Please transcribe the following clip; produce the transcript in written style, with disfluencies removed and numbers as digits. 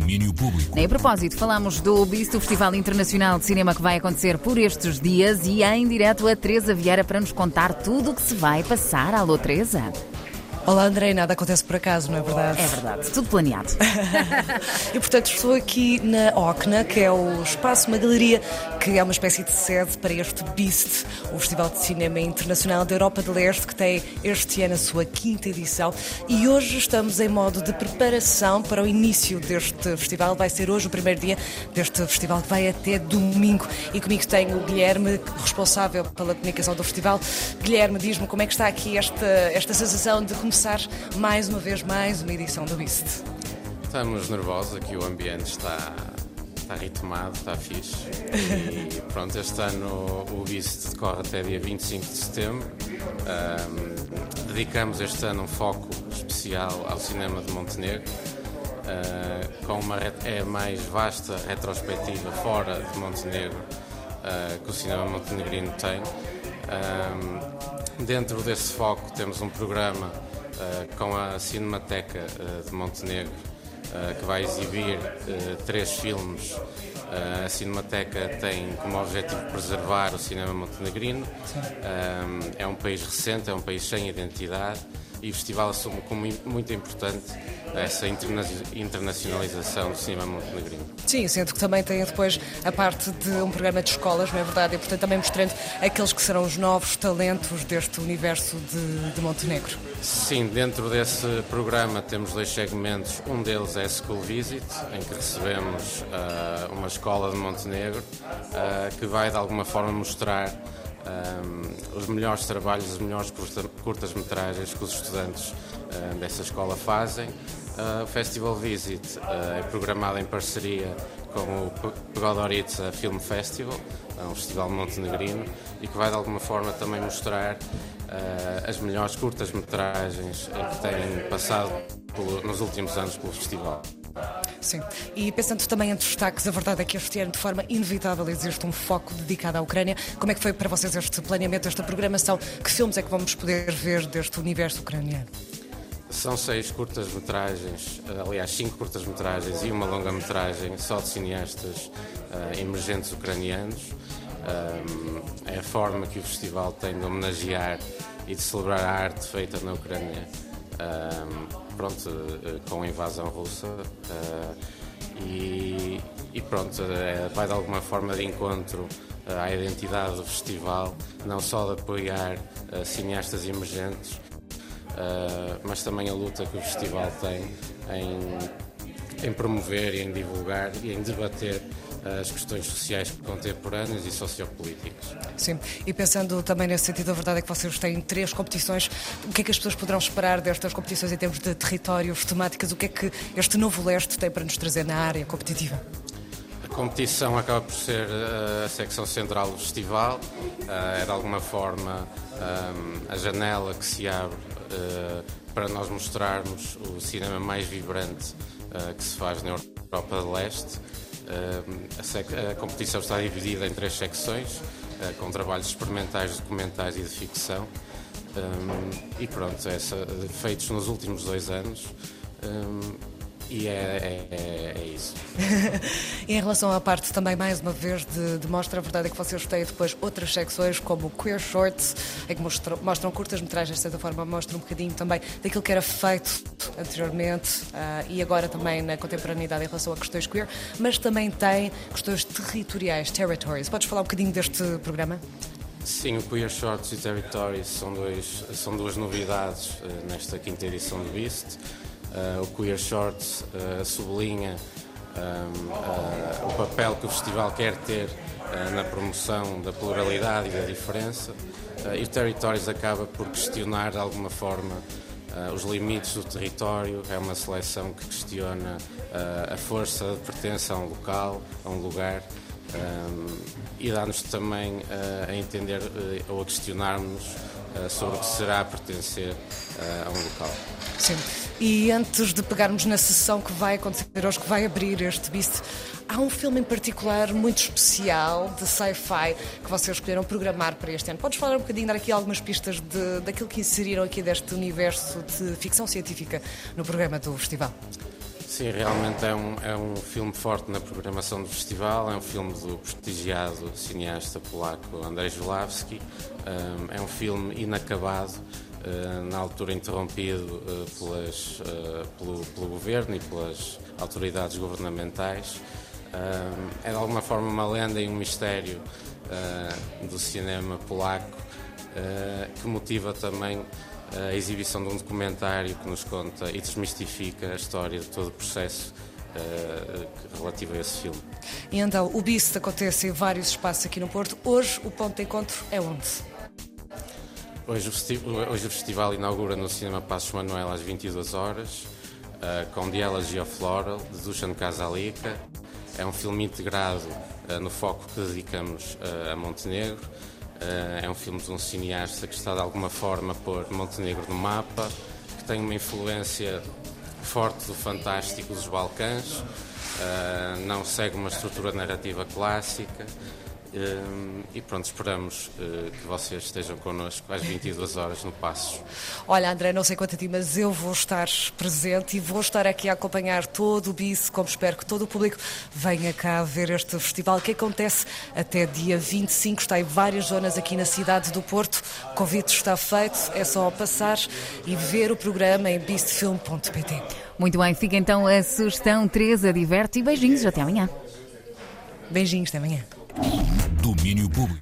domínio público. E a propósito, falamos do BIST, o Festival Internacional de Cinema que vai acontecer por estes dias, e em direto a Teresa Vieira para nos contar tudo o que se vai passar. Alô, Teresa? Olá, André, nada acontece por acaso, não é verdade? É verdade, tudo planeado. E, portanto, estou aqui na OCNA, que é o espaço, uma galeria, que é uma espécie de sede para este BIST, o Festival de Cinema Internacional da Europa de Leste, que tem este ano a sua 5ª edição. E hoje estamos em modo de preparação para o início deste festival. Vai ser hoje o primeiro dia deste festival, que vai até domingo. E comigo tenho o Guilherme, responsável pela comunicação do festival. Guilherme, diz-me como é que está aqui esta sensação de começar mais uma vez mais uma edição do BIST. Estamos nervosos, aqui o ambiente está ritmado, está fixe. E pronto, este ano o BIST decorre até dia 25 de setembro. Dedicamos este ano um foco especial ao cinema de Montenegro, com uma mais vasta retrospectiva fora de Montenegro que o cinema montenegrino tem. Dentro desse foco temos um programa com a Cinemateca de Montenegro, que vai exibir 3 filmes. A Cinemateca tem como objetivo preservar o cinema montenegrino. É um país recente, é um país sem identidade, e o festival assume como muito importante essa internacionalização do cinema montenegrino. Sim, sendo que também tem depois a parte de um programa de escolas, não é verdade? E, portanto, também mostrando aqueles que serão os novos talentos deste universo de Montenegro. Sim, dentro desse programa temos 2 segmentos. Um deles é School Visit, em que recebemos uma escola de Montenegro que vai, de alguma forma, mostrar os melhores trabalhos, as melhores curtas-metragens que os estudantes dessa escola fazem. O Festival Visit é programado em parceria com o Podgorica Film Festival, um festival montenegrino, e que vai de alguma forma também mostrar as melhores curtas-metragens que têm passado nos últimos anos pelo festival. Sim, e pensando também em destaques, a verdade é que este ano, de forma inevitável, existe um foco dedicado à Ucrânia. Como é que foi para vocês este planeamento, esta programação? Que filmes é que vamos poder ver deste universo ucraniano? São 6 curtas-metragens, aliás 5 curtas-metragens e uma longa-metragem só de cineastas emergentes ucranianos. É a forma que o festival tem de homenagear e de celebrar a arte feita na Ucrânia, com a invasão russa. E pronto, vai de alguma forma de encontro à identidade do festival, não só de apoiar cineastas emergentes, mas também a luta que o festival tem em promover e em divulgar e em debater as questões sociais contemporâneas e sociopolíticas. Sim, e pensando também nesse sentido, a verdade é que vocês têm 3 competições. O que é que as pessoas poderão esperar destas competições em termos de territórios, temáticas? O que é que este novo leste tem para nos trazer na área competitiva? A competição acaba por ser a secção central do festival. É de alguma forma a janela que se abre para nós mostrarmos o cinema mais vibrante que se faz na Europa de Leste. A competição está dividida em 3 secções, com trabalhos experimentais, documentais e de ficção. E pronto, feitos nos últimos 2 anos. E é isso. Em relação à parte também, mais uma vez, de mostra, a verdade é que vocês têm depois outras secções, como o Queer Shorts, em que mostram curtas-metragens, de certa forma, mostram um bocadinho também daquilo que era feito anteriormente e agora também na contemporaneidade em relação a questões queer, mas também tem questões territoriais, territories. Podes falar um bocadinho deste programa? Sim, o Queer Shorts e Territories são 2 novidades nesta 5ª edição do BIST. O Queer Shorts sublinha o papel que o festival quer ter na promoção da pluralidade e da diferença, e o Territories acaba por questionar de alguma forma os limites do território. É uma seleção que questiona a força de pertença a um local, a um lugar, e dá-nos também a entender ou a questionarmos sobre o que será pertencer a um local. Sim. E antes de pegarmos na sessão que vai acontecer hoje, que vai abrir este BIST, há um filme em particular muito especial de sci-fi que vocês escolheram programar para este ano. Podes falar um bocadinho, dar aqui algumas pistas daquilo que inseriram aqui deste universo de ficção científica no programa do festival? Sim, realmente é um filme forte na programação do festival, é um filme do prestigiado cineasta polaco Andrzej Żuławski, é um filme inacabado, na altura interrompido pelo governo e pelas autoridades governamentais. É de alguma forma uma lenda e um mistério do cinema polaco, que motiva também a exibição de um documentário que nos conta e desmistifica a história de todo o processo relativo a esse filme. E então, o BIST acontece em vários espaços aqui no Porto. Hoje o ponto de encontro é onde? Hoje o festival inaugura no Cinema Passos Manuel às 22 horas, com The Elegy of Laurel, de Dusan Kazalika. É um filme integrado no foco que dedicamos a Montenegro. É um filme de um cineasta que está de alguma forma a pôr Montenegro no mapa, que tem uma influência forte do fantástico dos Balcãs, não segue uma estrutura narrativa clássica. E pronto, esperamos que vocês estejam connosco às 22 horas no Passos. Olha, André, não sei quanto a ti, mas eu vou estar presente e vou estar aqui a acompanhar todo o BIST, como espero que todo o público venha cá ver este festival que acontece até dia 25, está em várias zonas aqui na cidade do Porto. O convite está feito, é só passar e ver o programa em bistfilm.pt. Muito bem, fica então a sugestão. Teresa, diverte e beijinhos, até amanhã. Beijinhos, até amanhã. Domínio público.